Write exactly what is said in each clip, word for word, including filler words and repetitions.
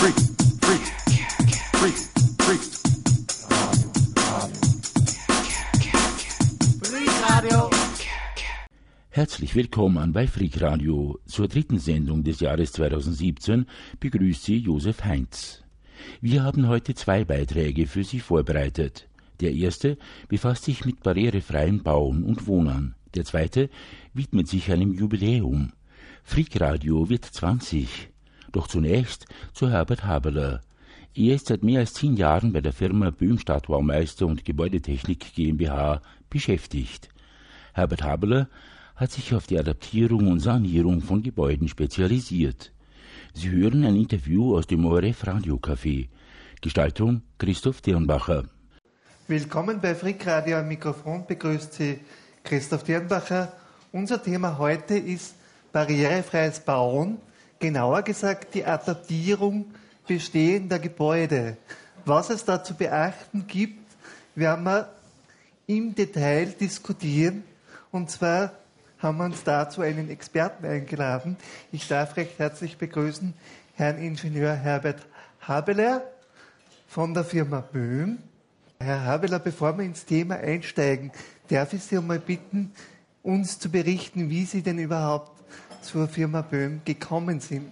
Herzlich willkommen bei Freak Radio. Zur dritten Sendung des Jahres zweitausendsiebzehn begrüßt Sie Josef Heinz. Wir haben heute zwei Beiträge für Sie vorbereitet. Der erste befasst sich mit barrierefreiem Bauen und Wohnen. Der zweite widmet sich einem Jubiläum. Freak Radio wird zwanzig. Doch zunächst zu Herbert Habeler. Er ist seit mehr als zehn Jahren bei der Firma Böhm Stadtbaumeister und Gebäudetechnik GmbH beschäftigt. Herbert Habeler hat sich auf die Adaptierung und Sanierung von Gebäuden spezialisiert. Sie hören ein Interview aus dem O R F Radiocafé. Gestaltung Christoph Dirnbacher. Willkommen bei Freak Radio. Am Mikrofon begrüßt Sie Christoph Dirnbacher. Unser Thema heute ist barrierefreies Bauen, genauer gesagt die Adaptierung bestehender Gebäude. Was es da zu beachten gibt, werden wir im Detail diskutieren. Und zwar haben wir uns dazu einen Experten eingeladen. Ich darf recht herzlich begrüßen Herrn Ingenieur Herbert Habeler von der Firma Böhm. Herr Habeler, bevor wir ins Thema einsteigen, darf ich Sie einmal bitten, uns zu berichten, wie Sie denn überhaupt zur Firma Böhm gekommen sind.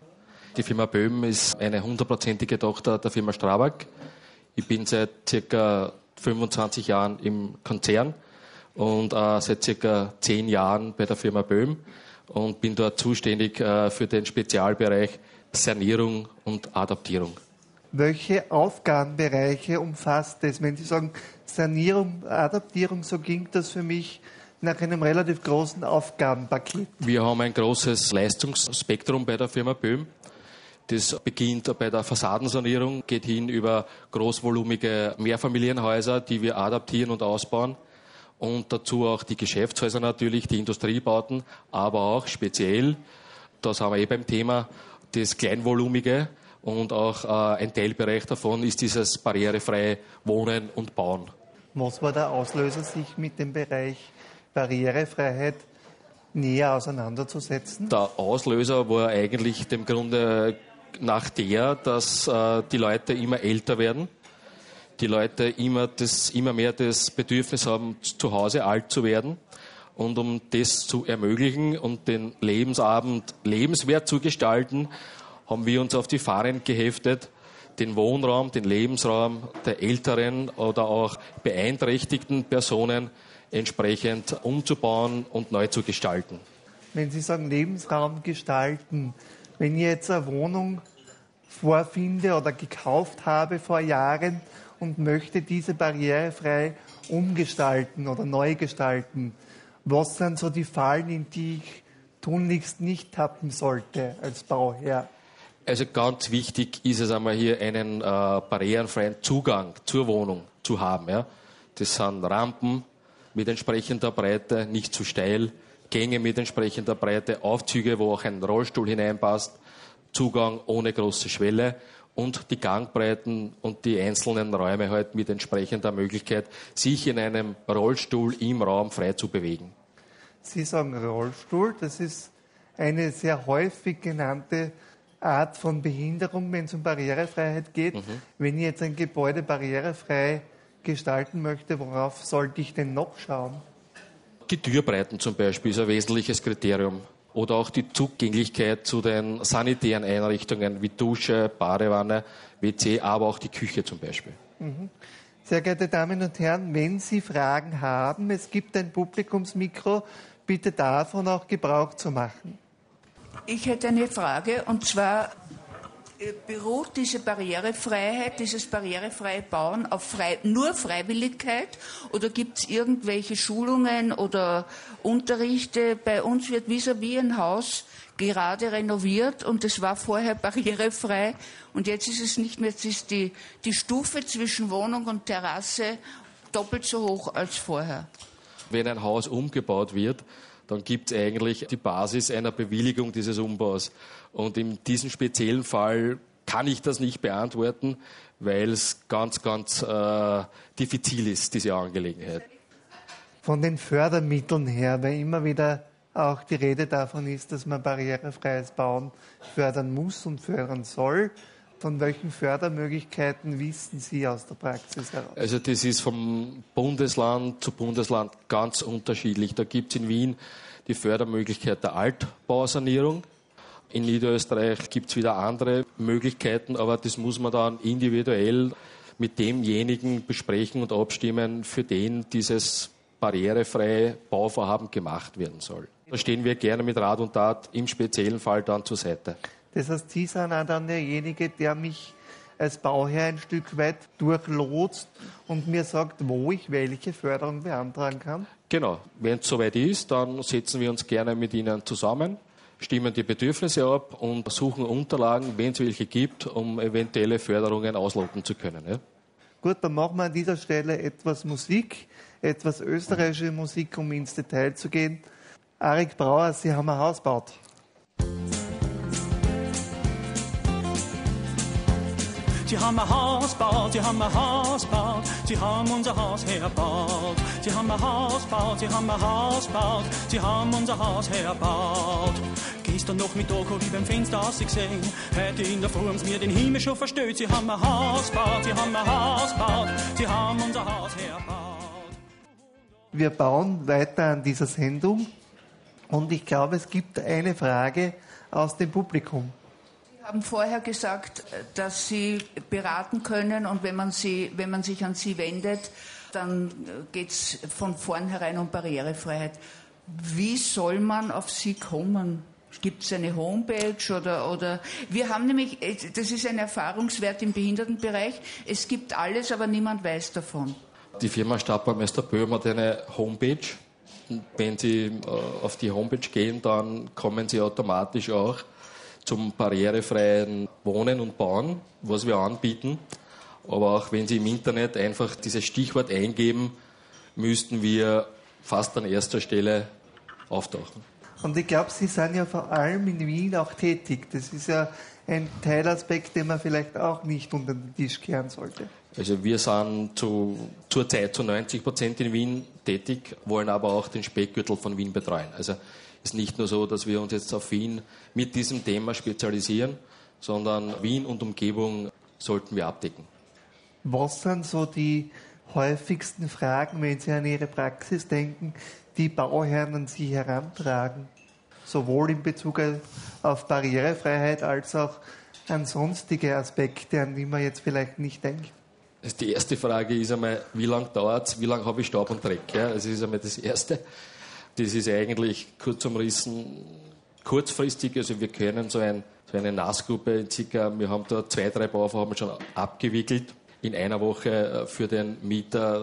Die Firma Böhm ist eine hundertprozentige Tochter der Firma Strabag. Ich bin seit circa fünfundzwanzig Jahren im Konzern und äh, seit circa zehn Jahren bei der Firma Böhm und bin dort zuständig äh, für den Spezialbereich Sanierung und Adaptierung. Welche Aufgabenbereiche umfasst es? Wenn Sie sagen Sanierung, Adaptierung, so ging das für mich nach einem relativ großen Aufgabenpaket. Wir haben ein großes Leistungsspektrum bei der Firma Böhm. Das beginnt bei der Fassadensanierung, geht hin über großvolumige Mehrfamilienhäuser, die wir adaptieren und ausbauen. Und dazu auch die Geschäftshäuser natürlich, die Industriebauten, aber auch speziell, das haben wir eh beim Thema, das Kleinvolumige und auch äh, ein Teilbereich davon ist dieses barrierefreie Wohnen und Bauen. Was war der Auslöser, sich mit dem Bereich Barrierefreiheit näher auseinanderzusetzen? Der Auslöser war eigentlich dem Grunde nach der, dass äh, die Leute immer älter werden. Die Leute immer, das, immer mehr das Bedürfnis haben, zu Hause alt zu werden. Und um das zu ermöglichen und den Lebensabend lebenswert zu gestalten, haben wir uns auf die Fahnen geheftet, den Wohnraum, den Lebensraum der älteren oder auch beeinträchtigten Personen entsprechend umzubauen und neu zu gestalten. Wenn Sie sagen Lebensraum gestalten, wenn ich jetzt eine Wohnung vorfinde oder gekauft habe vor Jahren und möchte diese barrierefrei umgestalten oder neu gestalten, was sind so die Fallen, in die ich tunlichst nicht tappen sollte als Bauherr? Also ganz wichtig ist es einmal hier einen äh, barrierefreien Zugang zur Wohnung zu haben. Ja? Das sind Rampen mit entsprechender Breite, nicht zu steil, Gänge mit entsprechender Breite, Aufzüge, wo auch ein Rollstuhl hineinpasst, Zugang ohne große Schwelle und die Gangbreiten und die einzelnen Räume halt mit entsprechender Möglichkeit, sich in einem Rollstuhl im Raum frei zu bewegen. Sie sagen Rollstuhl, das ist eine sehr häufig genannte Art von Behinderung, wenn es um Barrierefreiheit geht. Mhm. Wenn ich jetzt ein Gebäude barrierefrei gestalten möchte, worauf sollte ich denn noch schauen? Die Türbreiten zum Beispiel ist ein wesentliches Kriterium. Oder auch die Zugänglichkeit zu den sanitären Einrichtungen wie Dusche, Badewanne, W C, aber auch die Küche zum Beispiel. Mhm. Sehr geehrte Damen und Herren, wenn Sie Fragen haben, es gibt ein Publikumsmikro, bitte davon auch Gebrauch zu machen. Ich hätte eine Frage, und zwar beruht diese Barrierefreiheit, dieses barrierefreie Bauen auf frei, nur Freiwilligkeit oder gibt es irgendwelche Schulungen oder Unterrichte? Bei uns wird vis-à-vis ein Haus gerade renoviert und es war vorher barrierefrei und jetzt ist es nicht mehr, jetzt ist die, die Stufe zwischen Wohnung und Terrasse doppelt so hoch als vorher. Wenn ein Haus umgebaut wird, dann gibt es eigentlich die Basis einer Bewilligung dieses Umbaus. Und in diesem speziellen Fall kann ich das nicht beantworten, weil es ganz, ganz äh, diffizil ist, diese Angelegenheit. Von den Fördermitteln her, weil immer wieder auch die Rede davon ist, dass man barrierefreies Bauen fördern muss und fördern soll. Von welchen Fördermöglichkeiten wissen Sie aus der Praxis heraus? Also das ist vom Bundesland zu Bundesland ganz unterschiedlich. Da gibt es in Wien die Fördermöglichkeit der Altbausanierung. In Niederösterreich gibt es wieder andere Möglichkeiten, aber das muss man dann individuell mit demjenigen besprechen und abstimmen, für den dieses barrierefreie Bauvorhaben gemacht werden soll. Da stehen wir gerne mit Rat und Tat im speziellen Fall dann zur Seite. Das heißt, Sie sind auch dann derjenige, der mich als Bauherr ein Stück weit durchlotst und mir sagt, wo ich welche Förderung beantragen kann? Genau. Wenn es soweit ist, dann setzen wir uns gerne mit Ihnen zusammen, stimmen die Bedürfnisse ab und suchen Unterlagen, wenn es welche gibt, um eventuelle Förderungen ausloten zu können. Ja? Gut, dann machen wir an dieser Stelle etwas Musik, etwas österreichische Musik, um ins Detail zu gehen. Arik Brauer, Sie haben ein Haus gebaut. Sie haben ein Haus gebaut, Sie haben ein Haus gebaut, Sie haben unser Haus hergebaut. Sie haben ein Haus gebaut, Sie haben ein Haus gebaut, Sie haben unser Haus hergebaut. Gestern noch mit Doku wie beim Fenster ausgesehen, heute in der Früh haben's mir den Himmel schon verstellt. Sie haben ein Haus gebaut, Sie haben ein Haus gebaut, Sie haben unser Haus hergebaut. Wir bauen weiter an dieser Sendung und ich glaube, es gibt eine Frage aus dem Publikum. Sie haben vorher gesagt, dass Sie beraten können und wenn man, Sie, wenn man sich an Sie wendet, dann geht es von vornherein um Barrierefreiheit. Wie soll man auf Sie kommen? Gibt es eine Homepage oder, oder... Wir haben nämlich, das ist ein Erfahrungswert im Behindertenbereich, es gibt alles, aber niemand weiß davon. Die Firma Stadtbaumeister Böhm hat eine Homepage. Wenn Sie äh, auf die Homepage gehen, dann kommen Sie automatisch auch zum barrierefreien Wohnen und Bauen, was wir anbieten. Aber auch wenn Sie im Internet einfach dieses Stichwort eingeben, müssten wir fast an erster Stelle auftauchen. Und ich glaube, Sie sind ja vor allem in Wien auch tätig. Das ist ja ein Teilaspekt, den man vielleicht auch nicht unter den Tisch kehren sollte. Also wir sind zu, zurzeit zu neunzig Prozent in Wien tätig, wollen aber auch den Speckgürtel von Wien betreuen. Also es ist nicht nur so, dass wir uns jetzt auf Wien mit diesem Thema spezialisieren, sondern Wien und Umgebung sollten wir abdecken. Was sind so die häufigsten Fragen, wenn Sie an Ihre Praxis denken, die Bauherren an Sie herantragen? Sowohl in Bezug auf Barrierefreiheit als auch an sonstige Aspekte, an die man jetzt vielleicht nicht denkt. Die erste Frage ist einmal, wie lange dauert es, wie lange habe ich Staub und Dreck? Ja, das ist einmal das Erste. Das ist eigentlich kurz umrissen, kurzfristig, also wir können so, ein, so eine Nassgruppe in circa, wir haben da zwei, drei Bauvorhaben schon abgewickelt, in einer Woche für den Mieter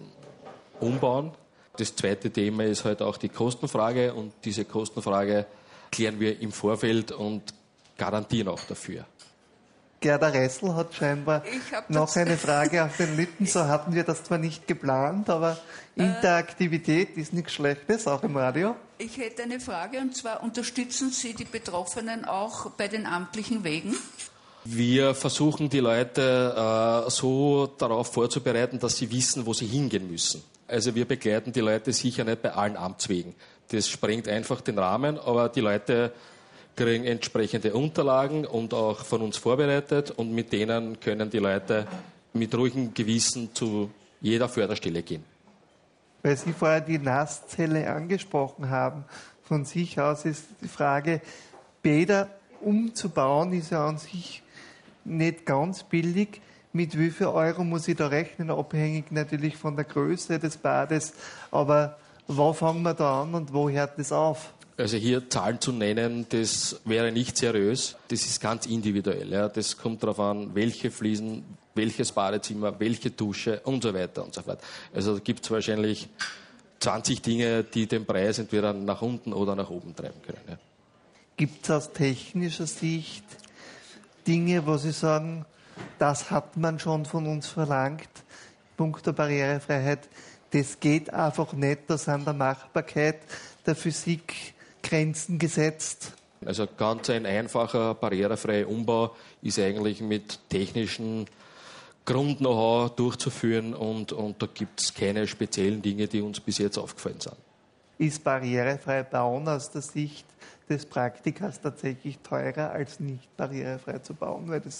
umbauen. Das zweite Thema ist halt auch die Kostenfrage und diese Kostenfrage klären wir im Vorfeld und garantieren auch dafür. Gerda Ressel hat scheinbar noch eine Frage auf den Lippen. So hatten wir das zwar nicht geplant, aber Interaktivität ist nichts Schlechtes, auch im Radio. Ich hätte eine Frage, und zwar unterstützen Sie die Betroffenen auch bei den amtlichen Wegen? Wir versuchen die Leute äh, so darauf vorzubereiten, dass sie wissen, wo sie hingehen müssen. Also wir begleiten die Leute sicher nicht bei allen Amtswegen. Das sprengt einfach den Rahmen, aber die Leute kriegen entsprechende Unterlagen und auch von uns vorbereitet und mit denen können die Leute mit ruhigem Gewissen zu jeder Förderstelle gehen. Weil Sie vorher die Nasszelle angesprochen haben, von sich aus ist die Frage, Bäder umzubauen ist ja an sich nicht ganz billig. Mit wie viel Euro muss ich da rechnen, abhängig natürlich von der Größe des Bades. Aber wo fangen wir da an und wo hört das auf? Also hier Zahlen zu nennen, das wäre nicht seriös. Das ist ganz individuell. Ja. Das kommt darauf an, welche Fliesen, welches Badezimmer, welche Dusche und so weiter und so fort. Also da gibt es wahrscheinlich zwanzig Dinge, die den Preis entweder nach unten oder nach oben treiben können. Ja. Gibt es aus technischer Sicht Dinge, wo Sie sagen, das hat man schon von uns verlangt, Punkt der Barrierefreiheit, das geht einfach nicht, da sind der Machbarkeit der Physik Grenzen gesetzt? Also ganz ein einfacher, barrierefreier Umbau ist eigentlich mit technischen Grund-Know-how durchzuführen und, und da gibt es keine speziellen Dinge, die uns bis jetzt aufgefallen sind. Ist barrierefrei bauen aus der Sicht des Praktikers tatsächlich teurer als nicht barrierefrei zu bauen? Weil das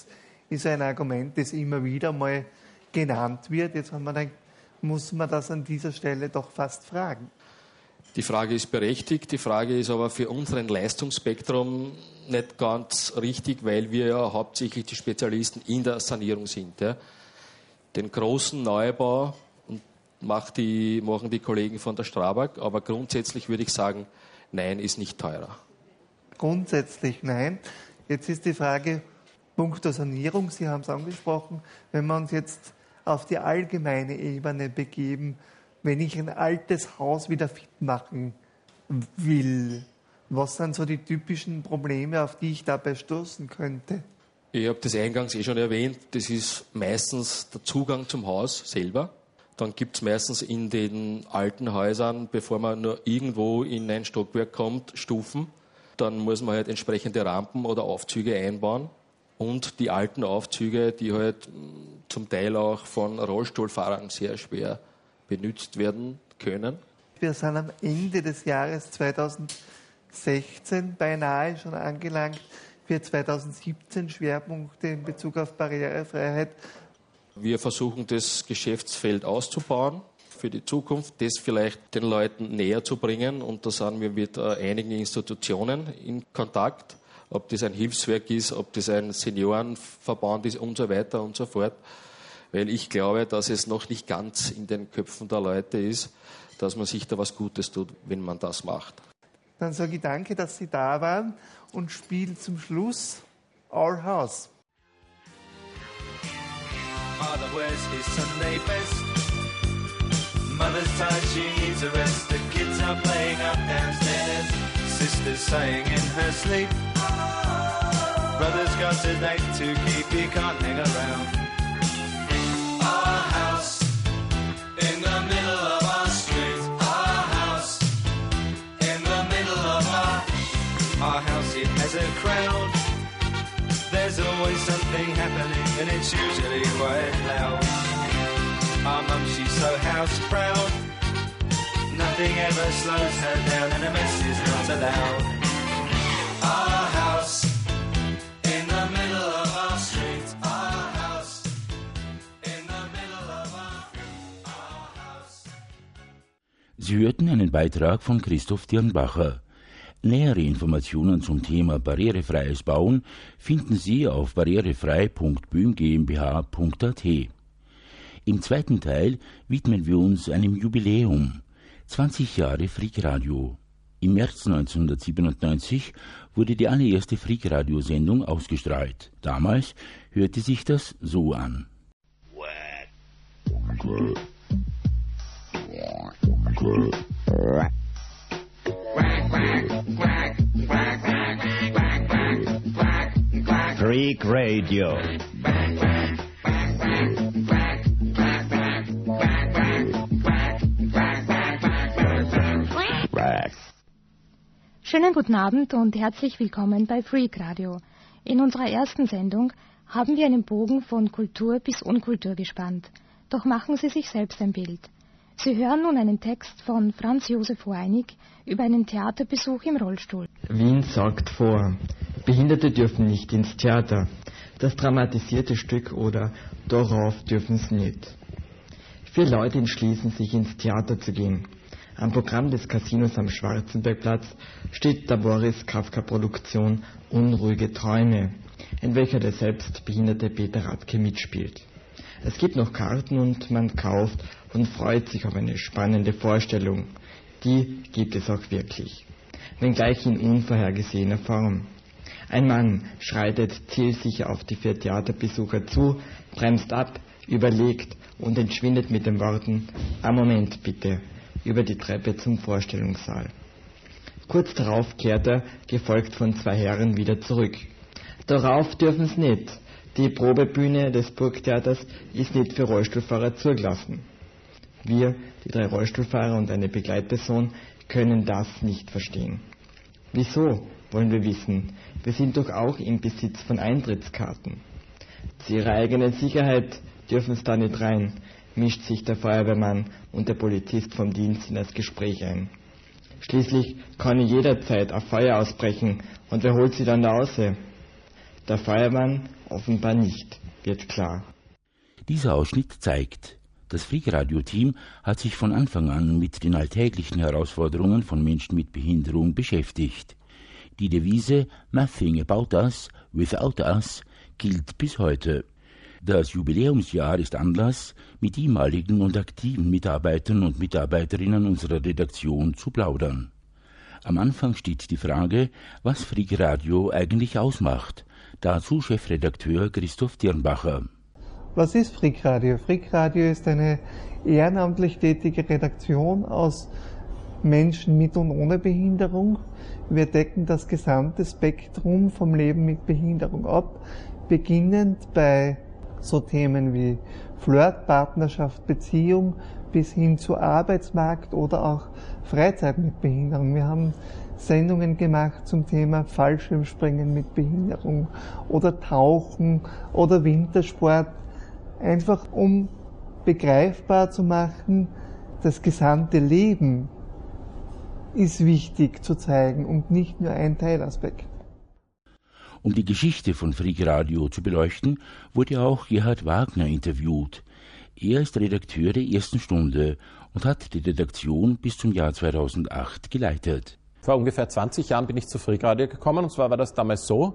ist ein Argument, das immer wieder mal genannt wird. Jetzt haben wir gedacht, muss man das an dieser Stelle doch fast fragen. Die Frage ist berechtigt, die Frage ist aber für unseren Leistungsspektrum nicht ganz richtig, weil wir ja hauptsächlich die Spezialisten in der Sanierung sind. Ja. Den großen Neubau macht die, machen die Kollegen von der Strabag, aber grundsätzlich würde ich sagen, nein, ist nicht teurer. Grundsätzlich nein. Jetzt ist die Frage, punkto Sanierung, Sie haben es angesprochen, wenn wir uns jetzt auf die allgemeine Ebene begeben, wenn ich ein altes Haus wieder fit machen will, was sind so die typischen Probleme, auf die ich dabei stoßen könnte? Ich habe das eingangs eh schon erwähnt, das ist meistens der Zugang zum Haus selber. Dann gibt es meistens in den alten Häusern, bevor man nur irgendwo in ein Stockwerk kommt, Stufen. Dann muss man halt entsprechende Rampen oder Aufzüge einbauen. Und die alten Aufzüge, die halt zum Teil auch von Rollstuhlfahrern sehr schwer benutzt werden können. Wir sind am Ende des Jahres zweitausendsechzehn beinahe schon angelangt. Für zweitausendsiebzehn Schwerpunkte in Bezug auf Barrierefreiheit. Wir versuchen, das Geschäftsfeld auszubauen für die Zukunft, das vielleicht den Leuten näher zu bringen. Und da sind wir mit einigen Institutionen in Kontakt, ob das ein Hilfswerk ist, ob das ein Seniorenverband ist und so weiter und so fort. Weil ich glaube, dass es noch nicht ganz in den Köpfen der Leute ist, dass man sich da was Gutes tut, wenn man das macht. Dann sage ich danke, dass Sie da waren und spiele zum Schluss Our House. Father wears his Sunday best. Mother's tired, she needs a rest. The kids are playing up downstairs. Sister's sighing in her sleep. Brother's got a date to keep, he can't hang around. Our house in the middle of our street. Our house in the middle of our Our house, it has a crowd. There's always something happening and it's usually quite loud. Our mum, she's so house proud. Nothing ever slows her down and a mess is not allowed. Our house in the middle of our street. Our house in the middle of our, our house. Sie hörten einen Beitrag von Christoph Dirnbacher. Nähere Informationen zum Thema barrierefreies Bauen finden Sie auf barrierefrei punkt böhm GmbH punkt at. Im zweiten Teil widmen wir uns einem Jubiläum, zwanzig Jahre Freakradio. Im März neunzehnhundertsiebenundneunzig wurde die allererste Freakradio-Sendung ausgestrahlt. Damals hörte sich das so an. Freak Radio. Schönen guten Abend und herzlich willkommen bei Freak Radio. In unserer ersten Sendung haben wir einen Bogen von Kultur bis Unkultur gespannt. Doch machen Sie sich selbst ein Bild. Sie hören nun einen Text von Franz Josef Weinig über einen Theaterbesuch im Rollstuhl. Wien sorgt vor. Behinderte dürfen nicht ins Theater. Das dramatisierte Stück oder Darauf dürfen sie nicht. Vier Leute entschließen sich ins Theater zu gehen. Am Programm des Casinos am Schwarzenbergplatz steht der Boris Kafka-Produktion Unruhige Träume, in welcher der selbst behinderte Peter Radke mitspielt. Es gibt noch Karten und man kauft und freut sich auf eine spannende Vorstellung. Die gibt es auch wirklich, wenngleich in unvorhergesehener Form. Ein Mann schreitet zielsicher auf die vier Theaterbesucher zu, bremst ab, überlegt und entschwindet mit den Worten »Einen Moment bitte« über die Treppe zum Vorstellungssaal. Kurz darauf kehrt er, gefolgt von zwei Herren, wieder zurück. Darauf dürfen sie nicht. Die Probebühne des Burgtheaters ist nicht für Rollstuhlfahrer zugelassen. Wir, die drei Rollstuhlfahrer und eine Begleitperson, können das nicht verstehen. Wieso, wollen wir wissen. Wir sind doch auch im Besitz von Eintrittskarten. Zu ihrer eigenen Sicherheit dürfen sie da nicht rein, mischt sich der Feuerwehrmann und der Polizist vom Dienst in das Gespräch ein. Schließlich kann jederzeit ein Feuer ausbrechen und wer holt sie dann da raus? Der Feuermann offenbar nicht, wird klar. Dieser Ausschnitt zeigt, das Freakradio-Team hat sich von Anfang an mit den alltäglichen Herausforderungen von Menschen mit Behinderung beschäftigt. Die Devise Nothing about us, without us gilt bis heute. Das Jubiläumsjahr ist Anlass, mit ehemaligen und aktiven Mitarbeitern und Mitarbeiterinnen unserer Redaktion zu plaudern. Am Anfang steht die Frage, was Freakradio eigentlich ausmacht. Dazu Chefredakteur Christoph Dirnbacher. Was ist Freakradio? Freakradio ist eine ehrenamtlich tätige Redaktion aus Menschen mit und ohne Behinderung. Wir decken das gesamte Spektrum vom Leben mit Behinderung ab, beginnend bei so Themen wie Flirt, Partnerschaft, Beziehung bis hin zu Arbeitsmarkt oder auch Freizeit mit Behinderung. Wir haben Sendungen gemacht zum Thema Fallschirmspringen mit Behinderung oder Tauchen oder Wintersport, einfach um begreifbar zu machen, das gesamte Leben ist wichtig zu zeigen und nicht nur ein Teilaspekt. Um die Geschichte von Freakradio zu beleuchten, wurde auch Gerhard Wagner interviewt. Er ist Redakteur der ersten Stunde und hat die Redaktion bis zum Jahr zweitausendacht geleitet. Vor ungefähr zwanzig Jahren bin ich zu Freakradio gekommen, und zwar war das damals so: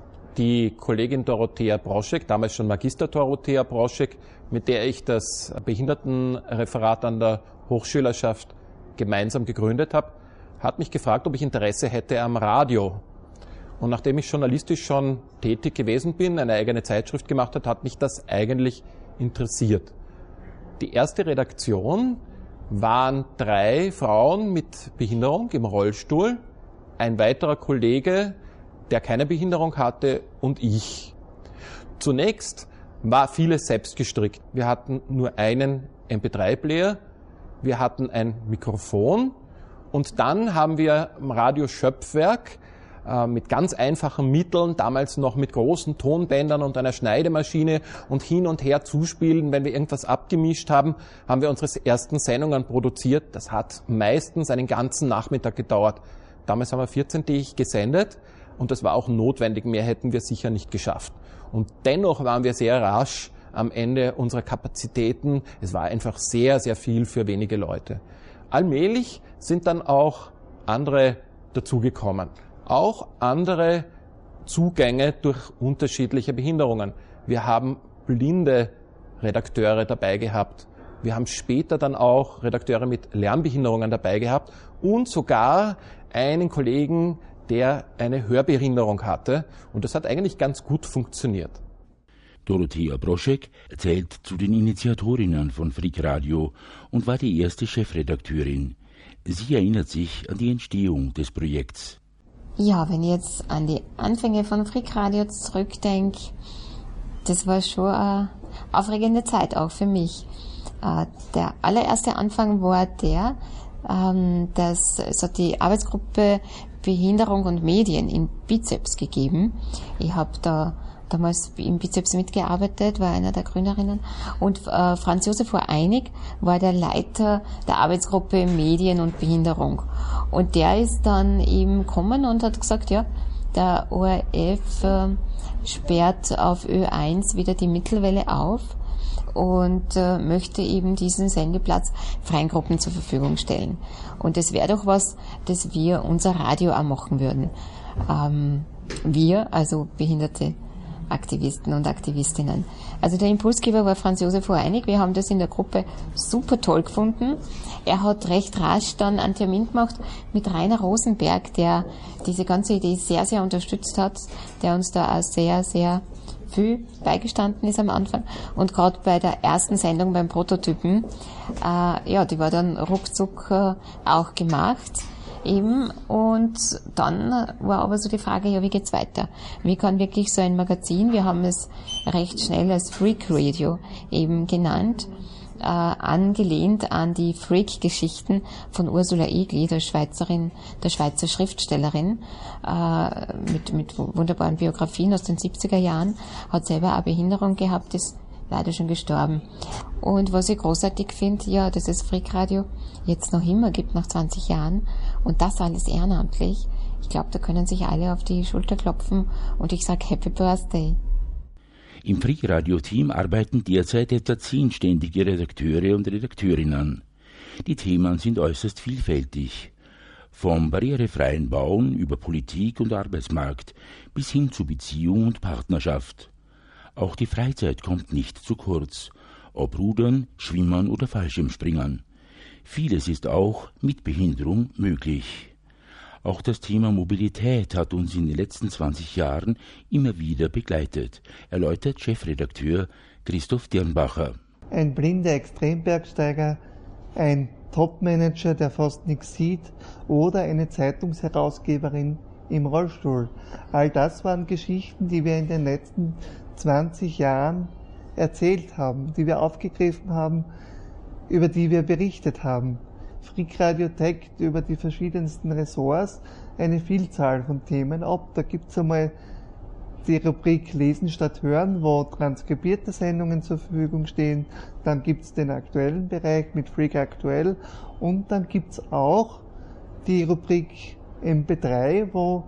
Die Kollegin Dorothea Broschek, damals schon Magister Dorothea Broschek, mit der ich das Behindertenreferat an der Hochschülerschaft gemeinsam gegründet habe, hat mich gefragt, ob ich Interesse hätte am Radio. Und nachdem ich journalistisch schon tätig gewesen bin, eine eigene Zeitschrift gemacht hat, hat mich das eigentlich interessiert. Die erste Redaktion waren drei Frauen mit Behinderung im Rollstuhl, ein weiterer Kollege, der keine Behinderung hatte, und ich. Zunächst war vieles selbst gestrickt. Wir hatten nur einen M P drei Player, wir hatten ein Mikrofon, und dann haben wir im Radio Schöpfwerk äh, mit ganz einfachen Mitteln, damals noch mit großen Tonbändern und einer Schneidemaschine und hin und her zuspielen, wenn wir irgendwas abgemischt haben, haben wir unsere ersten Sendungen produziert. Das hat meistens einen ganzen Nachmittag gedauert. Damals haben wir vierzehntägig gesendet. Und das war auch notwendig, mehr hätten wir sicher nicht geschafft. Und dennoch waren wir sehr rasch am Ende unserer Kapazitäten. Es war einfach sehr, sehr viel für wenige Leute. Allmählich sind dann auch andere dazugekommen. Auch andere Zugänge durch unterschiedliche Behinderungen. Wir haben blinde Redakteure dabei gehabt. Wir haben später dann auch Redakteure mit Lernbehinderungen dabei gehabt und sogar einen Kollegen, der eine Hörbehinderung hatte, und das hat eigentlich ganz gut funktioniert. Dorothea Broschek zählt zu den Initiatorinnen von Freakradio und war die erste Chefredakteurin. Sie erinnert sich an die Entstehung des Projekts. Ja, wenn ich jetzt an die Anfänge von Freakradio zurückdenke, das war schon eine aufregende Zeit auch für mich. Der allererste Anfang war der, dass es hat die Arbeitsgruppe Behinderung und Medien in Bizeps gegeben. Ich habe da damals im Bizeps mitgearbeitet, war einer der Gründerinnen, und äh, Franz Josef Voreinig war der Leiter der Arbeitsgruppe Medien und Behinderung. Und der ist dann eben gekommen und hat gesagt, ja, der O R F äh, sperrt auf Ö eins wieder die Mittelwelle auf und äh, möchte eben diesen Sendeplatz freien Gruppen zur Verfügung stellen. Und das wäre doch was, das wir unser Radio auch machen würden. Ähm, wir, also behinderte Aktivisten und Aktivistinnen. Also der Impulsgeber war Franz Josef Voreinig. Wir haben das in der Gruppe super toll gefunden. Er hat recht rasch dann einen Termin gemacht mit Rainer Rosenberg, der diese ganze Idee sehr, sehr unterstützt hat, der uns da auch sehr, sehr viel beigestanden ist am Anfang. Und gerade bei der ersten Sendung beim Prototypen, äh, ja, die war dann ruckzuck äh, auch gemacht. Eben, und dann war aber so die Frage, ja, wie geht's weiter? Wie kann wirklich so ein Magazin, wir haben es recht schnell als Freakradio eben genannt, äh, angelehnt an die Freak-Geschichten von Ursula Egli, der Schweizerin, der Schweizer Schriftstellerin, äh, mit, mit wunderbaren Biografien aus den siebziger Jahren, hat selber auch Behinderung gehabt, ist leider schon gestorben. Und was ich großartig finde, ja, dass es Freakradio jetzt noch immer gibt, nach zwanzig Jahren, und das alles ehrenamtlich. Ich glaube, da können sich alle auf die Schulter klopfen, und ich sage Happy Birthday. Im Freakradio-Team arbeiten derzeit etwa zehn ständige Redakteure und Redakteurinnen. Die Themen sind äußerst vielfältig. Vom barrierefreien Bauen über Politik und Arbeitsmarkt bis hin zu Beziehung und Partnerschaft. Auch die Freizeit kommt nicht zu kurz, ob Rudern, Schwimmen oder Fallschirmspringen. Vieles ist auch mit Behinderung möglich. Auch das Thema Mobilität hat uns in den letzten zwanzig Jahren immer wieder begleitet, erläutert Chefredakteur Christoph Dirnbacher. Ein blinder Extrembergsteiger, ein Topmanager, der fast nichts sieht, oder eine Zeitungsherausgeberin im Rollstuhl. All das waren Geschichten, die wir in den letzten zwanzig Jahren erzählt haben, die wir aufgegriffen haben, über die wir berichtet haben. Freakradio deckt über die verschiedensten Ressorts eine Vielzahl von Themen ab. Da gibt es einmal die Rubrik Lesen statt Hören, wo transkribierte Sendungen zur Verfügung stehen. Dann gibt es den aktuellen Bereich mit Freak Aktuell und dann gibt es auch die Rubrik M P drei, wo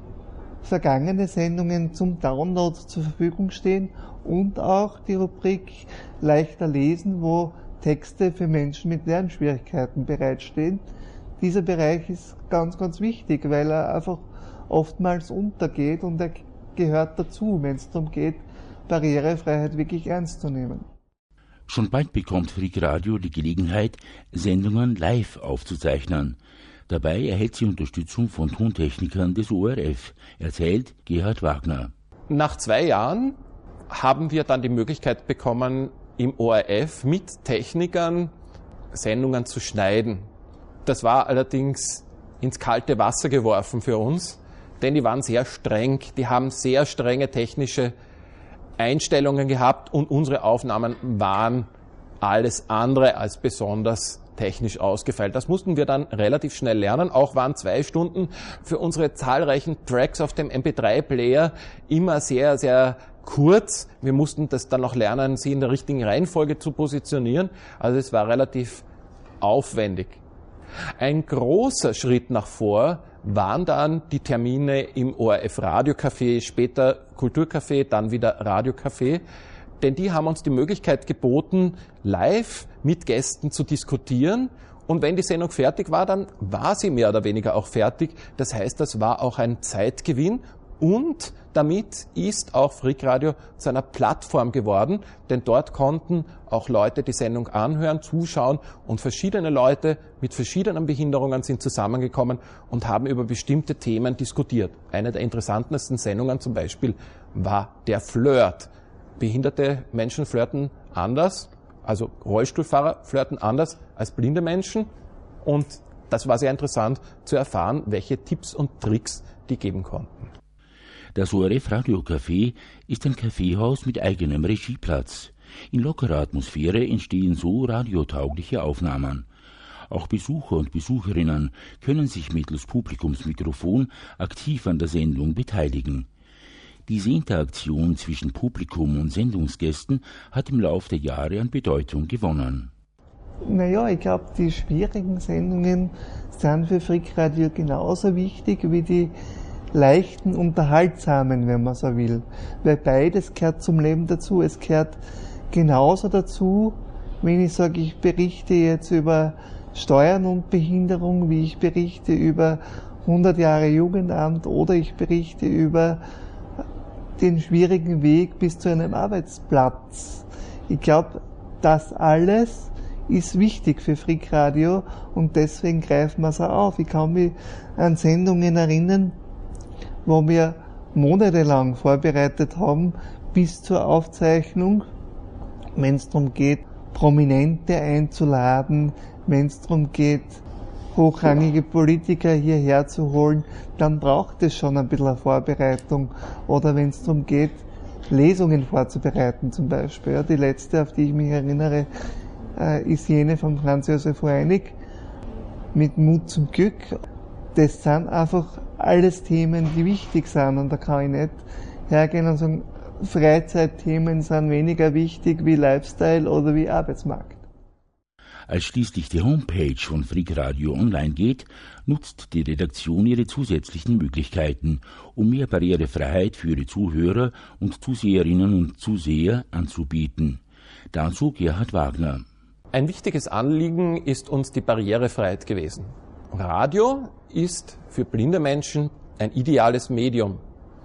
vergangene Sendungen zum Download zur Verfügung stehen und auch die Rubrik Leichter lesen, wo Texte für Menschen mit Lernschwierigkeiten bereitstehen. Dieser Bereich ist ganz, ganz wichtig, weil er einfach oftmals untergeht und er gehört dazu, wenn es darum geht, Barrierefreiheit wirklich ernst zu nehmen. Schon bald bekommt Freakradio die Gelegenheit, Sendungen live aufzuzeichnen. Dabei erhält sie Unterstützung von Tontechnikern des O R F, erzählt Gerhard Wagner. Nach zwei Jahren haben wir dann die Möglichkeit bekommen, im O R F mit Technikern Sendungen zu schneiden. Das war allerdings ins kalte Wasser geworfen für uns, denn die waren sehr streng. Die haben sehr strenge technische Einstellungen gehabt und unsere Aufnahmen waren alles andere als besonders technisch ausgefeilt. Das mussten wir dann relativ schnell lernen. Auch waren zwei Stunden für unsere zahlreichen Tracks auf dem M P drei Player immer sehr, sehr kurz. Wir mussten das dann noch lernen, sie in der richtigen Reihenfolge zu positionieren. Also es war relativ aufwendig. Ein großer Schritt nach vor waren dann die Termine im O R F Radiocafé, später Kulturcafé, dann wieder Radiocafé. Denn die haben uns die Möglichkeit geboten, live mit Gästen zu diskutieren. Und wenn die Sendung fertig war, dann war sie mehr oder weniger auch fertig. Das heißt, das war auch ein Zeitgewinn. Und damit ist auch Freakradio zu einer Plattform geworden, denn dort konnten auch Leute die Sendung anhören, zuschauen und verschiedene Leute mit verschiedenen Behinderungen sind zusammengekommen und haben über bestimmte Themen diskutiert. Eine der interessantesten Sendungen zum Beispiel war der Flirt. Behinderte Menschen flirten anders, also Rollstuhlfahrer flirten anders als blinde Menschen und das war sehr interessant zu erfahren, welche Tipps und Tricks die geben konnten. Das O R F Radiocafé ist ein Kaffeehaus mit eigenem Regieplatz. In lockerer Atmosphäre entstehen so radiotaugliche Aufnahmen. Auch Besucher und Besucherinnen können sich mittels Publikumsmikrofon aktiv an der Sendung beteiligen. Diese Interaktion zwischen Publikum und Sendungsgästen hat im Laufe der Jahre an Bedeutung gewonnen. Naja, ich glaube, die schwierigen Sendungen sind für Freakradio genauso wichtig wie die leichten, unterhaltsamen, wenn man so will. Weil beides gehört zum Leben dazu. Es gehört genauso dazu, wenn ich sage, ich berichte jetzt über Steuern und Behinderung, wie ich berichte über hundert Jahre Jugendamt oder ich berichte über den schwierigen Weg bis zu einem Arbeitsplatz. Ich glaube, das alles ist wichtig für Freakradio und deswegen greifen wir es auch auf. Ich kann mich an Sendungen erinnern, wo wir monatelang vorbereitet haben bis zur Aufzeichnung, wenn es darum geht, Prominente einzuladen, wenn es darum geht, hochrangige Politiker hierher zu holen, dann braucht es schon ein bisschen eine Vorbereitung. Oder wenn es darum geht, Lesungen vorzubereiten zum Beispiel. Ja, die letzte, auf die ich mich erinnere, äh, ist jene von Franz Josef Reinig mit Mut zum Glück. Das sind einfach alles Themen, die wichtig sind und da kann ich nicht hergehen und sagen, Freizeitthemen sind weniger wichtig wie Lifestyle oder wie Arbeitsmarkt. Als schließlich die Homepage von Freak Radio online geht, nutzt die Redaktion ihre zusätzlichen Möglichkeiten, um mehr Barrierefreiheit für ihre Zuhörer und Zuseherinnen und Zuseher anzubieten. Dazu Gerhard Wagner. Ein wichtiges Anliegen ist uns die Barrierefreiheit gewesen. Radio ist für blinde Menschen ein ideales Medium.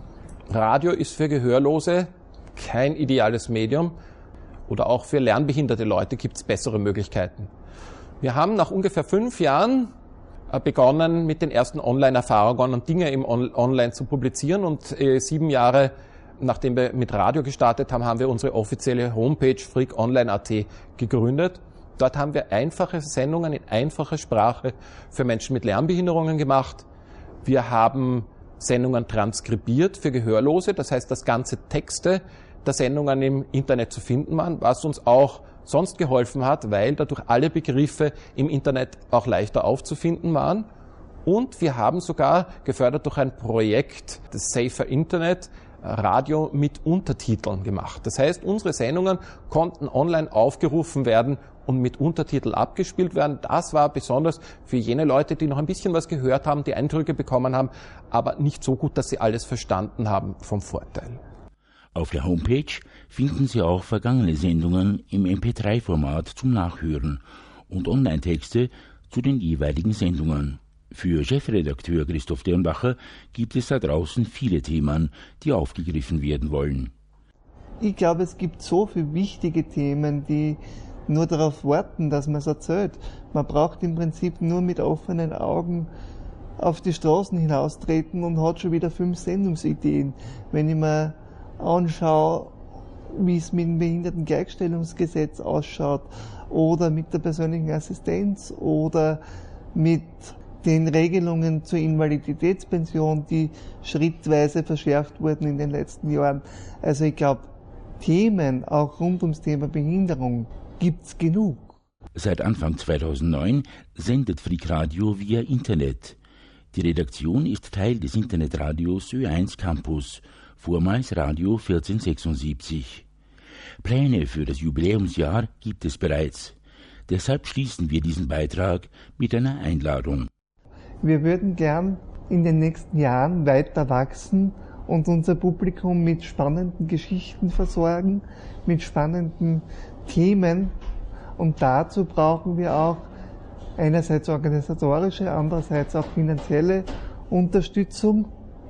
Radio ist für Gehörlose kein ideales Medium. Oder auch für lernbehinderte Leute gibt es bessere Möglichkeiten. Wir haben nach ungefähr fünf Jahren begonnen, mit den ersten Online-Erfahrungen und Dinge im On- Online zu publizieren. Und äh, sieben Jahre, nachdem wir mit Radio gestartet haben, haben wir unsere offizielle Homepage freak online punkt a t gegründet. Dort haben wir einfache Sendungen in einfacher Sprache für Menschen mit Lernbehinderungen gemacht. Wir haben Sendungen transkribiert für Gehörlose, das heißt, dass ganze Texte der Sendungen im Internet zu finden waren, was uns auch sonst geholfen hat, weil dadurch alle Begriffe im Internet auch leichter aufzufinden waren. Und wir haben sogar, gefördert durch ein Projekt, das Safer Internet, Radio mit Untertiteln gemacht. Das heißt, unsere Sendungen konnten online aufgerufen werden und mit Untertitel abgespielt werden. Das war besonders für jene Leute, die noch ein bisschen was gehört haben, die Eindrücke bekommen haben, aber nicht so gut, dass sie alles verstanden haben, vom Vorteil. Auf der Homepage finden Sie auch vergangene Sendungen im M P drei Format zum Nachhören und Online-Texte zu den jeweiligen Sendungen. Für Chefredakteur Christoph Dirnbacher gibt es da draußen viele Themen, die aufgegriffen werden wollen. Ich glaube, es gibt so viele wichtige Themen, die nur darauf warten, dass man es erzählt. Man braucht im Prinzip nur mit offenen Augen auf die Straßen hinaustreten und hat schon wieder fünf Sendungsideen. Wenn ich mir anschaue, wie es mit dem Behindertengleichstellungsgesetz ausschaut oder mit der persönlichen Assistenz oder mit den Regelungen zur Invaliditätspension, die schrittweise verschärft wurden in den letzten Jahren. Also ich glaube, Themen auch rund ums Thema Behinderung gibt's genug. Seit Anfang zweitausendneun sendet Freak Radio via Internet. Die Redaktion ist Teil des Internetradios Ö eins Campus, vormals Radio vierzehnhundertsechsundsiebzig. Pläne für das Jubiläumsjahr gibt es bereits. Deshalb schließen wir diesen Beitrag mit einer Einladung. Wir würden gern in den nächsten Jahren weiter wachsen und unser Publikum mit spannenden Geschichten versorgen, mit spannenden Themen. Und dazu brauchen wir auch einerseits organisatorische, andererseits auch finanzielle Unterstützung.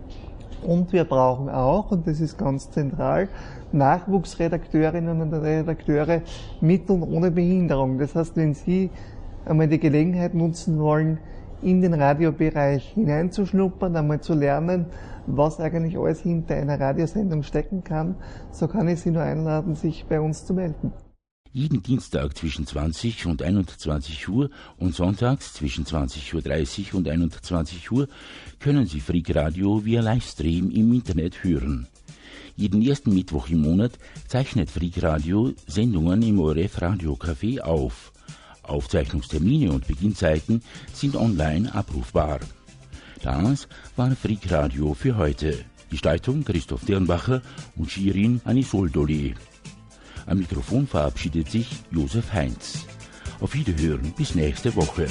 Und wir brauchen auch, und das ist ganz zentral, Nachwuchsredakteurinnen und Redakteure mit und ohne Behinderung. Das heißt, wenn Sie einmal die Gelegenheit nutzen wollen, in den Radiobereich hineinzuschnuppern, einmal zu lernen, was eigentlich alles hinter einer Radiosendung stecken kann, so kann ich Sie nur einladen, sich bei uns zu melden. Jeden Dienstag zwischen zwanzig und einundzwanzig Uhr und sonntags zwischen zwanzig Uhr dreißig und einundzwanzig Uhr können Sie Freak Radio via Livestream im Internet hören. Jeden ersten Mittwoch im Monat zeichnet Freak Radio Sendungen im O R F Radiocafé auf. Aufzeichnungstermine und Beginnzeiten sind online abrufbar. Das war Freak Radio für heute. Gestaltung Christoph Dirnbacher und Shirin Anisoldoli. Am Mikrofon verabschiedet sich Josef Heinz. Auf Wiederhören bis nächste Woche.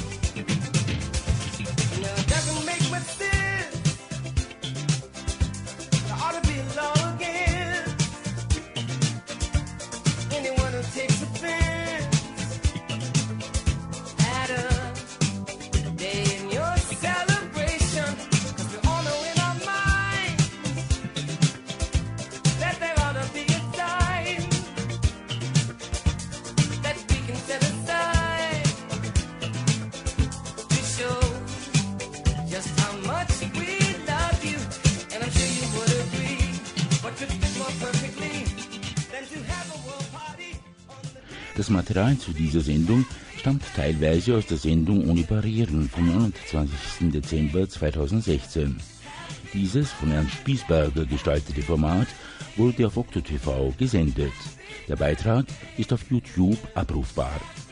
Das Material zu dieser Sendung stammt teilweise aus der Sendung Ohne Barrieren vom neunundzwanzigsten Dezember zweitausendsechzehn. Dieses von Ernst Spiesberger gestaltete Format wurde auf Okto T V gesendet. Der Beitrag ist auf YouTube abrufbar.